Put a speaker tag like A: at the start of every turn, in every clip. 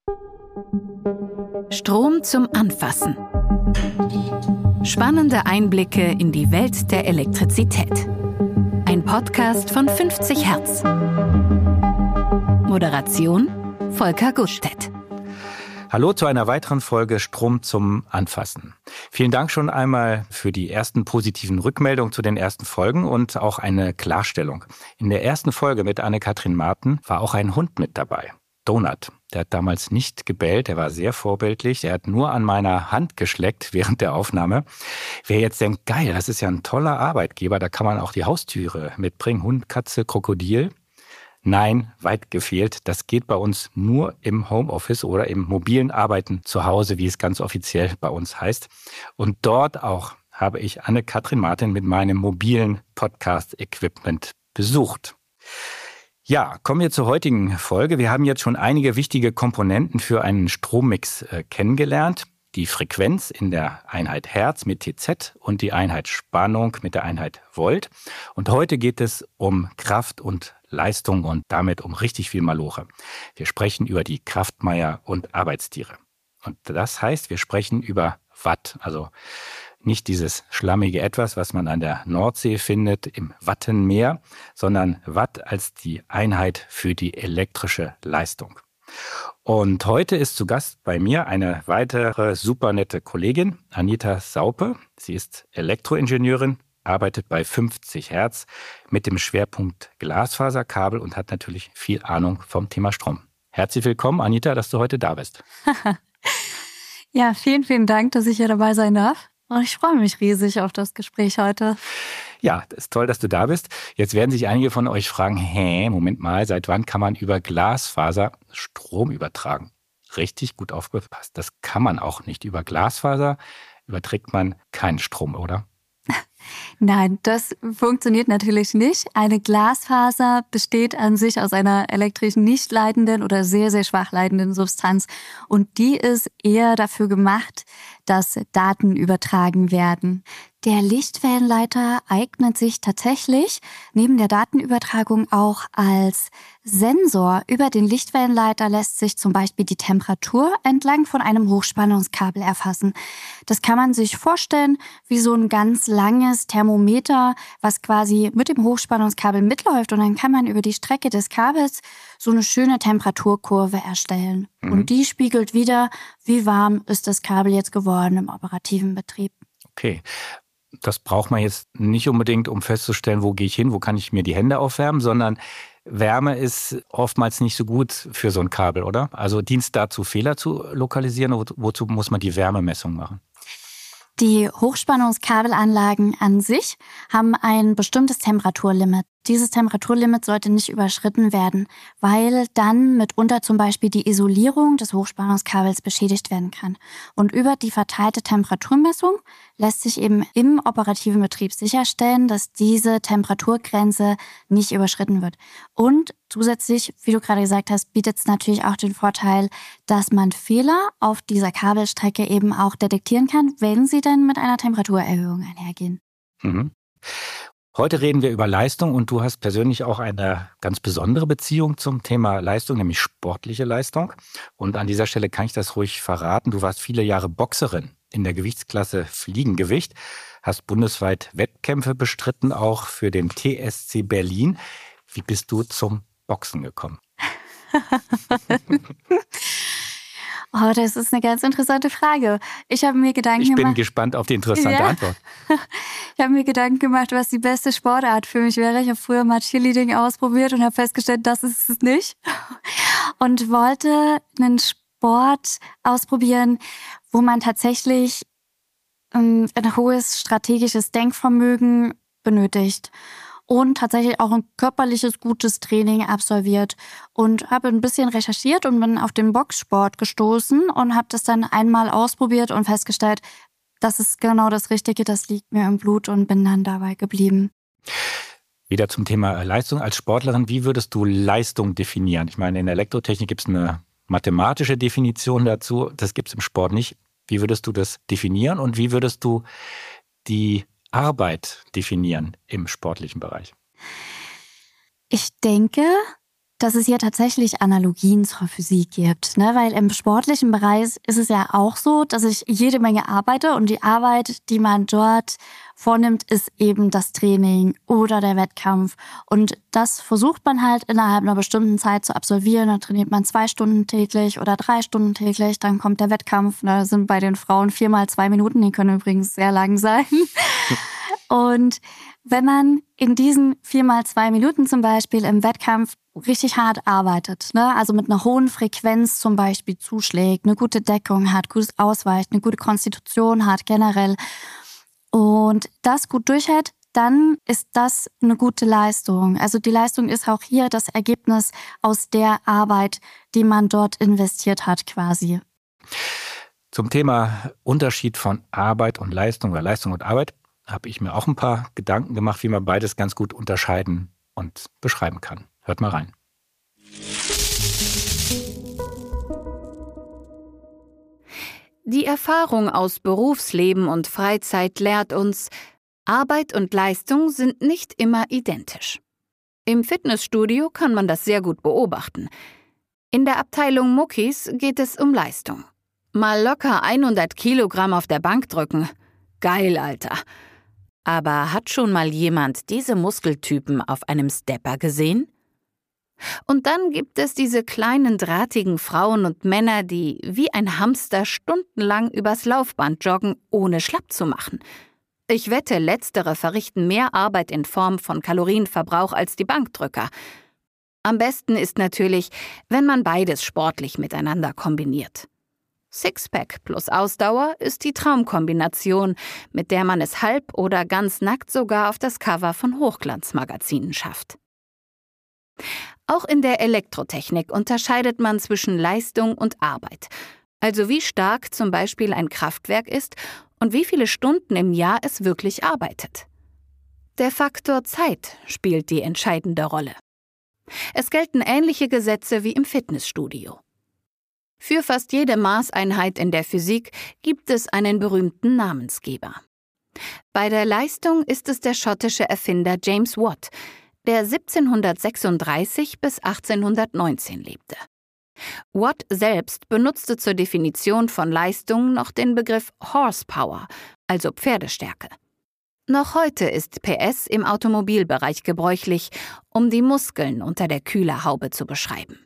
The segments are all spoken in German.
A: Strom zum Anfassen. Spannende Einblicke in die Welt der Elektrizität. Ein Podcast von 50 Hertz. Moderation Volker Gutstedt.
B: Hallo zu einer weiteren Folge Strom zum Anfassen. Vielen Dank schon einmal für die ersten positiven Rückmeldungen zu den ersten Folgen und auch eine Klarstellung. In der ersten Folge mit Anne-Kathrin Marten war auch ein Hund mit dabei. Donut. Der hat damals nicht gebellt, der war sehr vorbildlich. Er hat nur an meiner Hand geschleckt während der Aufnahme. Wer jetzt denkt, geil, das ist ja ein toller Arbeitgeber, da kann man auch die Haustüre mitbringen. Hund, Katze, Krokodil. Nein, weit gefehlt. Das geht bei uns nur im Homeoffice oder im mobilen Arbeiten zu Hause, wie es ganz offiziell bei uns heißt. Und dort auch habe ich Anne-Kathrin Marten mit meinem mobilen Podcast-Equipment besucht. Ja, kommen wir zur heutigen Folge. Wir haben jetzt schon einige wichtige Komponenten für einen Strommix kennengelernt. Die Frequenz in der Einheit Hertz mit TZ und die Einheit Spannung mit der Einheit Volt. Und heute geht es um Kraft und Leistung und damit um richtig viel Maloche. Wir sprechen über die Kraftmeier und Arbeitstiere. Und das heißt, wir sprechen über Watt, also nicht dieses schlammige Etwas, was man an der Nordsee findet, im Wattenmeer, sondern Watt als die Einheit für die elektrische Leistung. Und heute ist zu Gast bei mir eine weitere super nette Kollegin, Anita Saupe. Sie ist Elektroingenieurin, arbeitet bei 50 Hertz mit dem Schwerpunkt Glasfaserkabel und hat natürlich viel Ahnung vom Thema Strom. Herzlich willkommen, Anita, dass du heute da bist.
C: Ja, vielen, vielen Dank, dass ich hier dabei sein darf. Und ich freue mich riesig auf das Gespräch heute.
B: Ja, das ist toll, dass du da bist. Jetzt werden sich einige von euch fragen, Moment mal, seit wann kann man über Glasfaser Strom übertragen? Richtig gut aufgepasst. Das kann man auch nicht. Über Glasfaser überträgt man keinen Strom, oder?
C: Nein, das funktioniert natürlich nicht. Eine Glasfaser besteht an sich aus einer elektrisch nicht leitenden oder sehr, sehr schwach leitenden Substanz. Und die ist eher dafür gemacht, dass Daten übertragen werden. Der Lichtwellenleiter eignet sich tatsächlich neben der Datenübertragung auch als Sensor. Über den Lichtwellenleiter lässt sich zum Beispiel die Temperatur entlang von einem Hochspannungskabel erfassen. Das kann man sich vorstellen wie so ein ganz langes Thermometer, was quasi mit dem Hochspannungskabel mitläuft. Und dann kann man über die Strecke des Kabels so eine schöne Temperaturkurve erstellen. Und die spiegelt wieder, wie warm ist das Kabel jetzt geworden im operativen Betrieb.
B: Okay. Das braucht man jetzt nicht unbedingt, um festzustellen, wo gehe ich hin, wo kann ich mir die Hände aufwärmen, sondern Wärme ist oftmals nicht so gut für so ein Kabel, oder? Also dient es dazu, Fehler zu lokalisieren, wozu muss man die Wärmemessung machen?
C: Die Hochspannungskabelanlagen an sich haben ein bestimmtes Temperaturlimit. Dieses Temperaturlimit sollte nicht überschritten werden, weil dann mitunter zum Beispiel die Isolierung des Hochspannungskabels beschädigt werden kann. Und über die verteilte Temperaturmessung lässt sich eben im operativen Betrieb sicherstellen, dass diese Temperaturgrenze nicht überschritten wird. Und zusätzlich, wie du gerade gesagt hast, bietet es natürlich auch den Vorteil, dass man Fehler auf dieser Kabelstrecke eben auch detektieren kann, wenn sie dann mit einer Temperaturerhöhung einhergehen.
B: Mhm. Heute reden wir über Leistung und du hast persönlich auch eine ganz besondere Beziehung zum Thema Leistung, nämlich sportliche Leistung. Und an dieser Stelle kann ich das ruhig verraten. Du warst viele Jahre Boxerin in der Gewichtsklasse Fliegengewicht, hast bundesweit Wettkämpfe bestritten, auch für den TSC Berlin. Wie bist du zum Boxen gekommen?
C: Oh, das ist eine ganz interessante Frage. Ich bin
B: gespannt auf die interessante Antwort.
C: Ich habe mir Gedanken gemacht, was die beste Sportart für mich wäre. Ich habe früher mal Cheerleading ausprobiert und habe festgestellt, das ist es nicht. Und wollte einen Sport ausprobieren, wo man tatsächlich ein hohes strategisches Denkvermögen benötigt. Und tatsächlich auch ein körperliches, gutes Training absolviert. Und habe ein bisschen recherchiert und bin auf den Boxsport gestoßen und habe das dann einmal ausprobiert und festgestellt, das ist genau das Richtige, das liegt mir im Blut und bin dann dabei geblieben.
B: Wieder zum Thema Leistung. Als Sportlerin, wie würdest du Leistung definieren? Ich meine, in der Elektrotechnik gibt es eine mathematische Definition dazu. Das gibt es im Sport nicht. Wie würdest du das definieren und wie würdest du die Arbeit definieren im sportlichen Bereich?
C: Ich denke, dass es hier tatsächlich Analogien zur Physik gibt, ne? Weil im sportlichen Bereich ist es ja auch so, dass ich jede Menge arbeite und die Arbeit, die man dort vornimmt, ist eben das Training oder der Wettkampf. Und das versucht man halt innerhalb einer bestimmten Zeit zu absolvieren. Dann trainiert man 2 Stunden täglich oder 3 Stunden täglich. Dann kommt der Wettkampf. Da sind bei den Frauen 4 mal 2 Minuten. Die können übrigens sehr lang sein. Und wenn man in diesen 4 mal 2 Minuten zum Beispiel im Wettkampf richtig hart arbeitet, ne? Also mit einer hohen Frequenz zum Beispiel zuschlägt, eine gute Deckung hat, gutes Ausweichen, eine gute Konstitution hat generell und das gut durchhält, dann ist das eine gute Leistung. Also die Leistung ist auch hier das Ergebnis aus der Arbeit, die man dort investiert hat quasi.
B: Zum Thema Unterschied von Arbeit und Leistung oder Leistung und Arbeit habe ich mir auch ein paar Gedanken gemacht, wie man beides ganz gut unterscheiden und beschreiben kann. Hört mal rein.
A: Die Erfahrung aus Berufsleben und Freizeit lehrt uns, Arbeit und Leistung sind nicht immer identisch. Im Fitnessstudio kann man das sehr gut beobachten. In der Abteilung Muckis geht es um Leistung. Mal locker 100 Kilogramm auf der Bank drücken. Geil, Alter. Aber hat schon mal jemand diese Muskeltypen auf einem Stepper gesehen? Und dann gibt es diese kleinen, drahtigen Frauen und Männer, die wie ein Hamster stundenlang übers Laufband joggen, ohne schlapp zu machen. Ich wette, letztere verrichten mehr Arbeit in Form von Kalorienverbrauch als die Bankdrücker. Am besten ist natürlich, wenn man beides sportlich miteinander kombiniert. Sixpack plus Ausdauer ist die Traumkombination, mit der man es halb oder ganz nackt sogar auf das Cover von Hochglanzmagazinen schafft. Auch in der Elektrotechnik unterscheidet man zwischen Leistung und Arbeit, also wie stark zum Beispiel ein Kraftwerk ist und wie viele Stunden im Jahr es wirklich arbeitet. Der Faktor Zeit spielt die entscheidende Rolle. Es gelten ähnliche Gesetze wie im Fitnessstudio. Für fast jede Maßeinheit in der Physik gibt es einen berühmten Namensgeber. Bei der Leistung ist es der schottische Erfinder James Watt, der 1736 bis 1819 lebte. Watt selbst benutzte zur Definition von Leistung noch den Begriff Horsepower, also Pferdestärke. Noch heute ist PS im Automobilbereich gebräuchlich, um die Muskeln unter der Kühlerhaube zu beschreiben.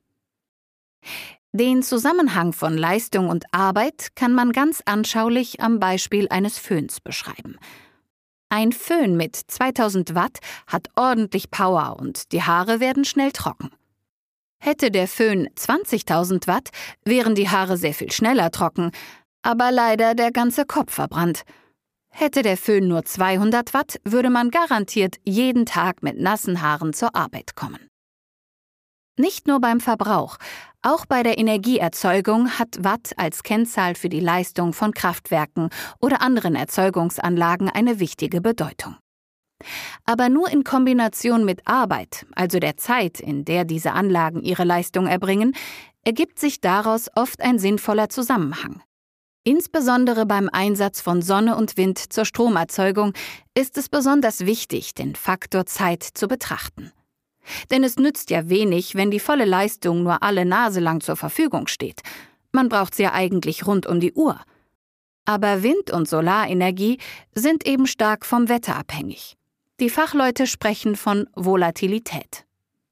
A: Den Zusammenhang von Leistung und Arbeit kann man ganz anschaulich am Beispiel eines Föhns beschreiben. Ein Föhn mit 2000 Watt hat ordentlich Power und die Haare werden schnell trocken. Hätte der Föhn 20.000 Watt, wären die Haare sehr viel schneller trocken, aber leider der ganze Kopf verbrannt. Hätte der Föhn nur 200 Watt, würde man garantiert jeden Tag mit nassen Haaren zur Arbeit kommen. Nicht nur beim Verbrauch, auch bei der Energieerzeugung hat Watt als Kennzahl für die Leistung von Kraftwerken oder anderen Erzeugungsanlagen eine wichtige Bedeutung. Aber nur in Kombination mit Arbeit, also der Zeit, in der diese Anlagen ihre Leistung erbringen, ergibt sich daraus oft ein sinnvoller Zusammenhang. Insbesondere beim Einsatz von Sonne und Wind zur Stromerzeugung ist es besonders wichtig, den Faktor Zeit zu betrachten. Denn es nützt ja wenig, wenn die volle Leistung nur alle Nase lang zur Verfügung steht. Man braucht sie ja eigentlich rund um die Uhr. Aber Wind- und Solarenergie sind eben stark vom Wetter abhängig. Die Fachleute sprechen von Volatilität.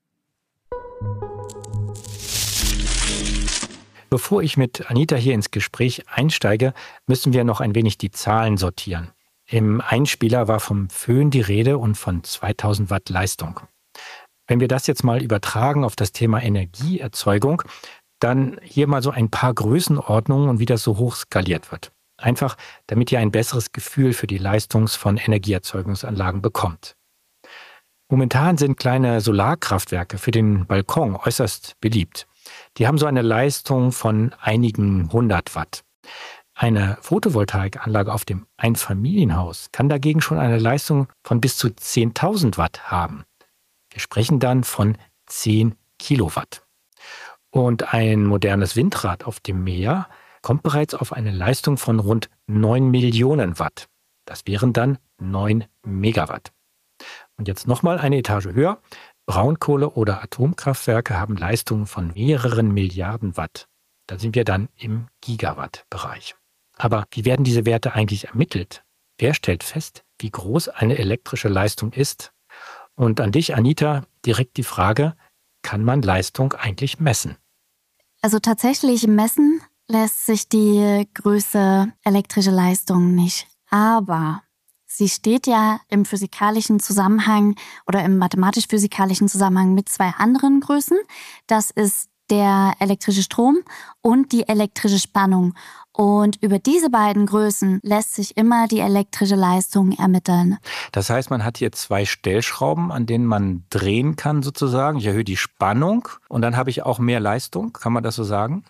B: Bevor ich mit Anita hier ins Gespräch einsteige, müssen wir noch ein wenig die Zahlen sortieren. Im Einspieler war vom Föhn die Rede und von 2000 Watt Leistung. Wenn wir das jetzt mal übertragen auf das Thema Energieerzeugung, dann hier mal so ein paar Größenordnungen und wie das so hoch skaliert wird. Einfach, damit ihr ein besseres Gefühl für die Leistung von Energieerzeugungsanlagen bekommt. Momentan sind kleine Solarkraftwerke für den Balkon äußerst beliebt. Die haben so eine Leistung von einigen 100 Watt. Eine Photovoltaikanlage auf dem Einfamilienhaus kann dagegen schon eine Leistung von bis zu 10.000 Watt haben. Wir sprechen dann von 10 Kilowatt. Und ein modernes Windrad auf dem Meer kommt bereits auf eine Leistung von rund 9 Millionen Watt. Das wären dann 9 Megawatt. Und jetzt nochmal eine Etage höher. Braunkohle- oder Atomkraftwerke haben Leistungen von mehreren Milliarden Watt. Da sind wir dann im Gigawatt-Bereich. Aber wie werden diese Werte eigentlich ermittelt? Wer stellt fest, wie groß eine elektrische Leistung ist? Und an dich, Anita, direkt die Frage, kann man Leistung eigentlich messen?
C: Also tatsächlich messen lässt sich die Größe elektrischer Leistung nicht. Aber sie steht ja im physikalischen Zusammenhang oder im mathematisch-physikalischen Zusammenhang mit zwei anderen Größen. Das ist der elektrische Strom und die elektrische Spannung. Und über diese beiden Größen lässt sich immer die elektrische Leistung ermitteln.
B: Das heißt, man hat hier zwei Stellschrauben, an denen man drehen kann sozusagen. Ich erhöhe die Spannung und dann habe ich auch mehr Leistung. Kann man das so sagen?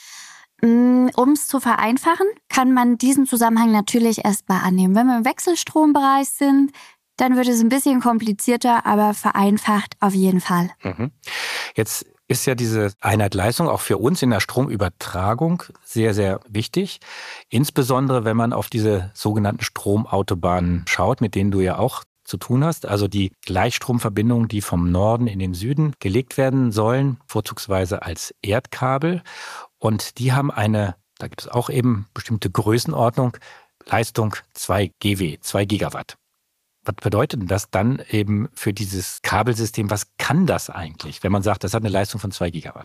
C: Um es zu vereinfachen, kann man diesen Zusammenhang natürlich erstmal annehmen. Wenn wir im Wechselstrombereich sind, dann wird es ein bisschen komplizierter, aber vereinfacht auf jeden Fall.
B: Jetzt ist ja diese Einheit Leistung auch für uns in der Stromübertragung sehr, sehr wichtig. Insbesondere, wenn man auf diese sogenannten Stromautobahnen schaut, mit denen du ja auch zu tun hast. Also die Gleichstromverbindungen, die vom Norden in den Süden gelegt werden sollen, vorzugsweise als Erdkabel. Und die haben da gibt es auch eben bestimmte Größenordnung, Leistung 2 GW, 2 Gigawatt. Was bedeutet denn das dann eben für dieses Kabelsystem? Was kann das eigentlich, wenn man sagt, das hat eine Leistung von 2 Gigawatt?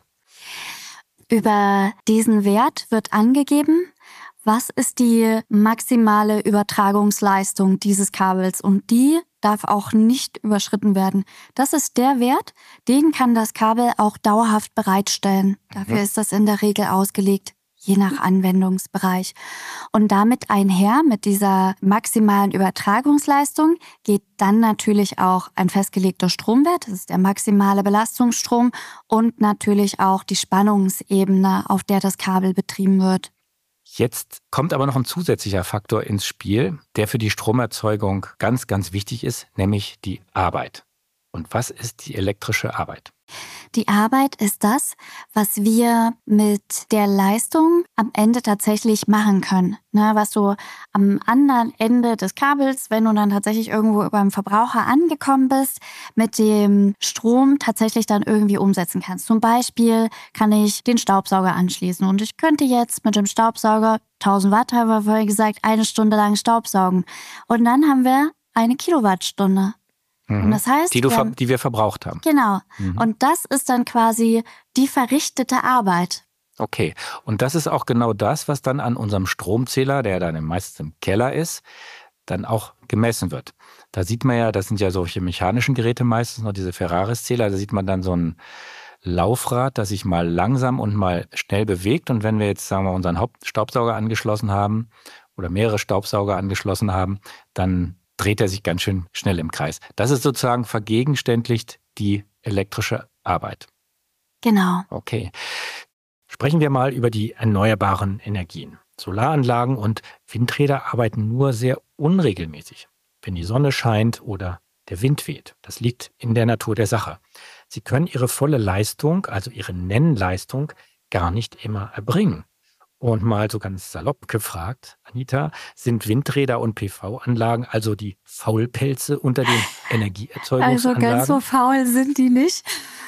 C: Über diesen Wert wird angegeben, was ist die maximale Übertragungsleistung dieses Kabels, und die darf auch nicht überschritten werden. Das ist der Wert, den kann das Kabel auch dauerhaft bereitstellen. Dafür ist das in der Regel ausgelegt, je nach Anwendungsbereich. Und damit einher mit dieser maximalen Übertragungsleistung geht dann natürlich auch ein festgelegter Stromwert, das ist der maximale Belastungsstrom, und natürlich auch die Spannungsebene, auf der das Kabel betrieben wird.
B: Jetzt kommt aber noch ein zusätzlicher Faktor ins Spiel, der für die Stromerzeugung ganz, ganz wichtig ist, nämlich die Arbeit. Und was ist die elektrische Arbeit?
C: Die Arbeit ist das, was wir mit der Leistung am Ende tatsächlich machen können. Was du am anderen Ende des Kabels, wenn du dann tatsächlich irgendwo beim Verbraucher angekommen bist, mit dem Strom tatsächlich dann irgendwie umsetzen kannst. Zum Beispiel kann ich den Staubsauger anschließen und ich könnte jetzt mit dem Staubsauger 1000 Watt, haben wir vorhin gesagt, 1 Stunde lang Staubsaugen. Und dann haben wir 1 Kilowattstunde. Und das heißt,
B: die wir verbraucht haben.
C: Genau. Und das ist dann quasi die verrichtete Arbeit.
B: Okay. Und das ist auch genau das, was dann an unserem Stromzähler, der dann meistens im Keller ist, dann auch gemessen wird. Da sieht man ja, das sind ja solche mechanischen Geräte meistens, noch diese Ferraris-Zähler, da sieht man dann so ein Laufrad, das sich mal langsam und mal schnell bewegt. Und wenn wir jetzt, sagen wir, unseren Hauptstaubsauger angeschlossen haben oder mehrere Staubsauger angeschlossen haben, dann dreht er sich ganz schön schnell im Kreis. Das ist sozusagen vergegenständlicht die elektrische Arbeit.
C: Genau.
B: Okay. Sprechen wir mal über die erneuerbaren Energien. Solaranlagen und Windräder arbeiten nur sehr unregelmäßig, wenn die Sonne scheint oder der Wind weht. Das liegt in der Natur der Sache. Sie können ihre volle Leistung, also ihre Nennleistung, gar nicht immer erbringen. Und mal so ganz salopp gefragt, Anita, sind Windräder und PV-Anlagen also die Faulpelze unter den Energieerzeugungsanlagen?
C: Also ganz so faul sind die nicht.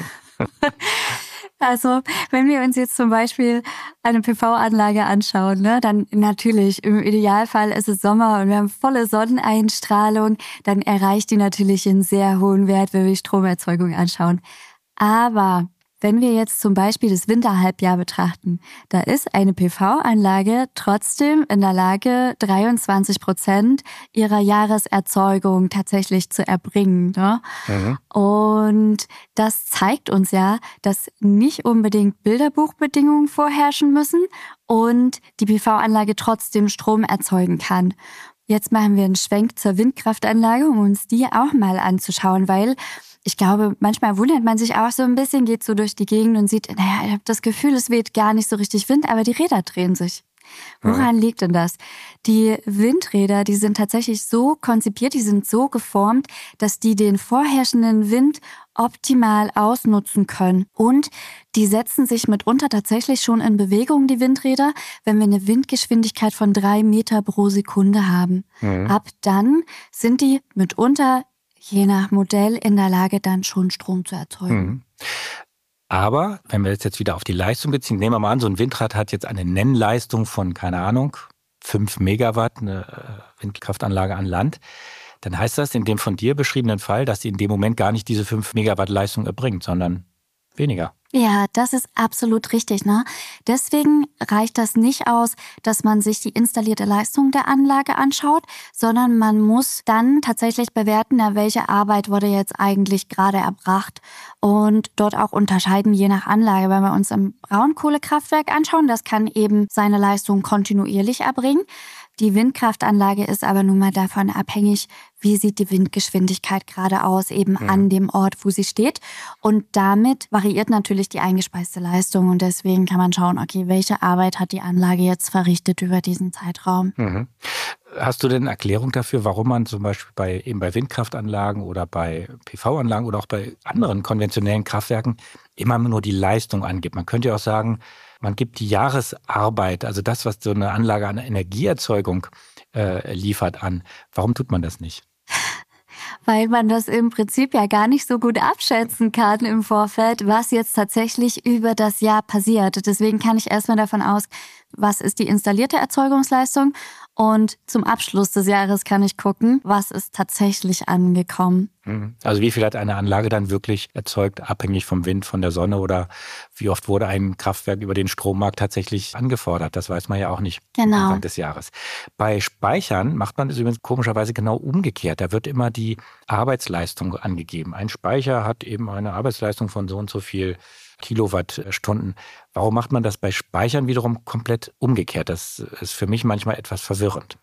C: Also wenn wir uns jetzt zum Beispiel eine PV-Anlage anschauen, dann natürlich, im Idealfall ist es Sommer und wir haben volle Sonneneinstrahlung, dann erreicht die natürlich einen sehr hohen Wert, wenn wir die Stromerzeugung anschauen. Aber wenn wir jetzt zum Beispiel das Winterhalbjahr betrachten, da ist eine PV-Anlage trotzdem in der Lage, 23% ihrer Jahreserzeugung tatsächlich zu erbringen. Und das zeigt uns ja, dass nicht unbedingt Bilderbuchbedingungen vorherrschen müssen und die PV-Anlage trotzdem Strom erzeugen kann. Jetzt machen wir einen Schwenk zur Windkraftanlage, um uns die auch mal anzuschauen, weil ich glaube, manchmal wundert man sich auch so ein bisschen, geht so durch die Gegend und sieht, ich habe das Gefühl, es weht gar nicht so richtig Wind, aber die Räder drehen sich. Woran liegt denn das? Die Windräder, die sind tatsächlich so konzipiert, die sind so geformt, dass die den vorherrschenden Wind optimal ausnutzen können. Und die setzen sich mitunter tatsächlich schon in Bewegung, die Windräder, wenn wir eine Windgeschwindigkeit von 3 Meter pro Sekunde haben. Ab dann sind die mitunter je nach Modell in der Lage, dann schon Strom zu erzeugen.
B: Aber wenn wir jetzt wieder auf die Leistung beziehen, nehmen wir mal an, so ein Windrad hat jetzt eine Nennleistung von, keine Ahnung, 5 Megawatt, eine Windkraftanlage an Land, dann heißt das in dem von dir beschriebenen Fall, dass sie in dem Moment gar nicht diese 5 Megawatt Leistung erbringt, sondern weniger.
C: Ja, das ist absolut richtig, ne? Deswegen reicht das nicht aus, dass man sich die installierte Leistung der Anlage anschaut, sondern man muss dann tatsächlich bewerten, welche Arbeit wurde jetzt eigentlich gerade erbracht und dort auch unterscheiden, je nach Anlage. Wenn wir uns im Braunkohlekraftwerk anschauen, das kann eben seine Leistung kontinuierlich erbringen. Die Windkraftanlage ist aber nun mal davon abhängig, wie sieht die Windgeschwindigkeit gerade aus, eben an dem Ort, wo sie steht. Und damit variiert natürlich die eingespeiste Leistung. Und deswegen kann man schauen, okay, welche Arbeit hat die Anlage jetzt verrichtet über diesen Zeitraum.
B: Hast du denn eine Erklärung dafür, warum man zum Beispiel bei Windkraftanlagen oder bei PV-Anlagen oder auch bei anderen konventionellen Kraftwerken immer nur die Leistung angibt? Man könnte ja auch sagen, man gibt die Jahresarbeit, also das, was so eine Anlage an Energieerzeugung liefert, an. Warum tut man das nicht?
C: Weil man das im Prinzip ja gar nicht so gut abschätzen kann im Vorfeld, was jetzt tatsächlich über das Jahr passiert. Deswegen kann ich erstmal davon aus, was ist die installierte Erzeugungsleistung, und zum Abschluss des Jahres kann ich gucken, was ist tatsächlich angekommen.
B: Also wie viel hat eine Anlage dann wirklich erzeugt, abhängig vom Wind, von der Sonne, oder wie oft wurde ein Kraftwerk über den Strommarkt tatsächlich angefordert? Das weiß man ja auch nicht am Anfang des Jahres. Bei Speichern macht man das übrigens komischerweise genau umgekehrt. Da wird immer die Arbeitsleistung angegeben. Ein Speicher hat eben eine Arbeitsleistung von so und so viel Kilowattstunden. Warum macht man das bei Speichern wiederum komplett umgekehrt? Das ist für mich manchmal etwas verwirrend.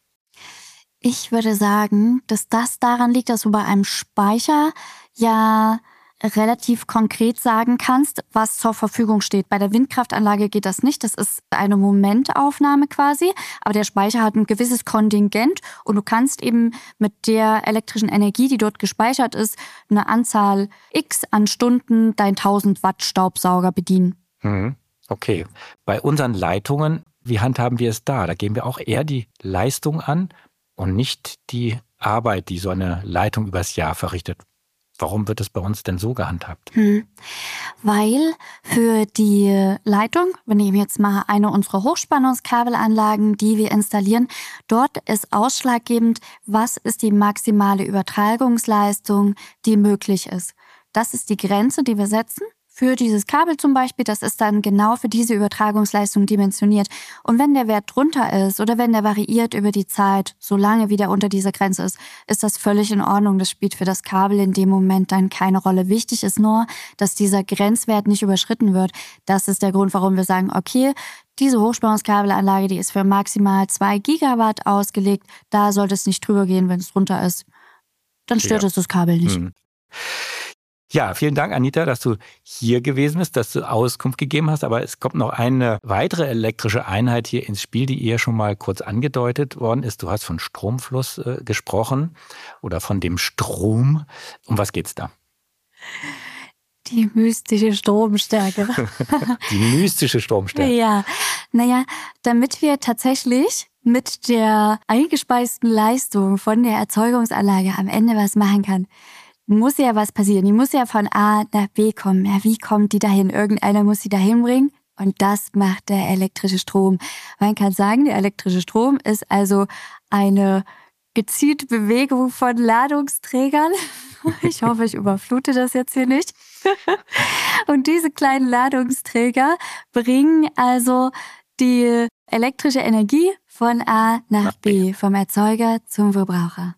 C: Ich würde sagen, dass das daran liegt, dass du bei einem Speicher ja relativ konkret sagen kannst, was zur Verfügung steht. Bei der Windkraftanlage geht das nicht. Das ist eine Momentaufnahme quasi. Aber der Speicher hat ein gewisses Kontingent und du kannst eben mit der elektrischen Energie, die dort gespeichert ist, eine Anzahl X an Stunden dein 1000 Watt Staubsauger bedienen.
B: Okay. Bei unseren Leitungen, wie handhaben wir es da? Da geben wir auch eher die Leistung an und nicht die Arbeit, die so eine Leitung übers Jahr verrichtet. Warum wird es bei uns denn so gehandhabt?
C: Weil für die Leitung, wir nehmen jetzt mal eine unserer Hochspannungskabelanlagen, die wir installieren, dort ist ausschlaggebend, was ist die maximale Übertragungsleistung, die möglich ist. Das ist die Grenze, die wir setzen. Für dieses Kabel zum Beispiel, das ist dann genau für diese Übertragungsleistung dimensioniert. Und wenn der Wert drunter ist oder wenn der variiert über die Zeit, solange wie der unter dieser Grenze ist, ist das völlig in Ordnung. Das spielt für das Kabel in dem Moment dann keine Rolle. Wichtig ist nur, dass dieser Grenzwert nicht überschritten wird. Das ist der Grund, warum wir sagen, okay, diese Hochspannungskabelanlage, die ist für maximal 2 Gigawatt ausgelegt. Da sollte es nicht drüber gehen, wenn es drunter ist. Dann stört es das Kabel nicht.
B: Ja, vielen Dank, Anita, dass du hier gewesen bist, dass du Auskunft gegeben hast. Aber es kommt noch eine weitere elektrische Einheit hier ins Spiel, die eher schon mal kurz angedeutet worden ist. Du hast von Stromfluss gesprochen oder von dem Strom. Um was geht's da?
C: Die mystische Stromstärke.
B: Die mystische Stromstärke.
C: Ja, naja, damit wir tatsächlich mit der eingespeisten Leistung von der Erzeugungsanlage am Ende was machen kann, muss ja was passieren. Die muss ja von A nach B kommen. Ja, wie kommt die dahin? Irgendeiner muss sie dahin bringen. Und das macht der elektrische Strom. Man kann sagen, der elektrische Strom ist also eine gezielte Bewegung von Ladungsträgern. Ich hoffe, ich überflute das jetzt hier nicht. Und diese kleinen Ladungsträger bringen also die elektrische Energie von A nach B, vom Erzeuger zum Verbraucher.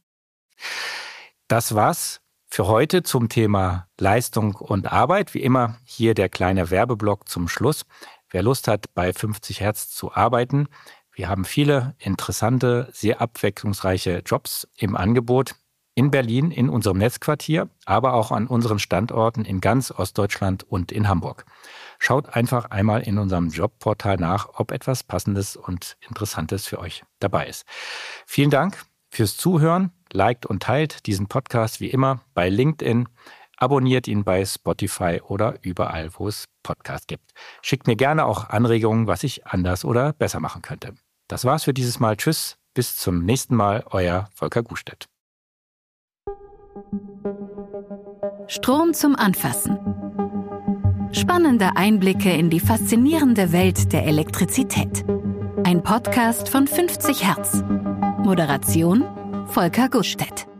B: Das war's für heute zum Thema Leistung und Arbeit. Wie immer hier der kleine Werbeblock zum Schluss. Wer Lust hat, bei 50 Hertz zu arbeiten, wir haben viele interessante, sehr abwechslungsreiche Jobs im Angebot in Berlin, in unserem Netzquartier, aber auch an unseren Standorten in ganz Ostdeutschland und in Hamburg. Schaut einfach einmal in unserem Jobportal nach, ob etwas Passendes und Interessantes für euch dabei ist. Vielen Dank fürs Zuhören. Liked und teilt diesen Podcast wie immer bei LinkedIn. Abonniert ihn bei Spotify oder überall, wo es Podcasts gibt. Schickt mir gerne auch Anregungen, was ich anders oder besser machen könnte. Das war's für dieses Mal. Tschüss, bis zum nächsten Mal. Euer Volker Gustedt.
A: Strom zum Anfassen. Spannende Einblicke in die faszinierende Welt der Elektrizität. Ein Podcast von 50 Hertz. Moderation Volker Gustedt.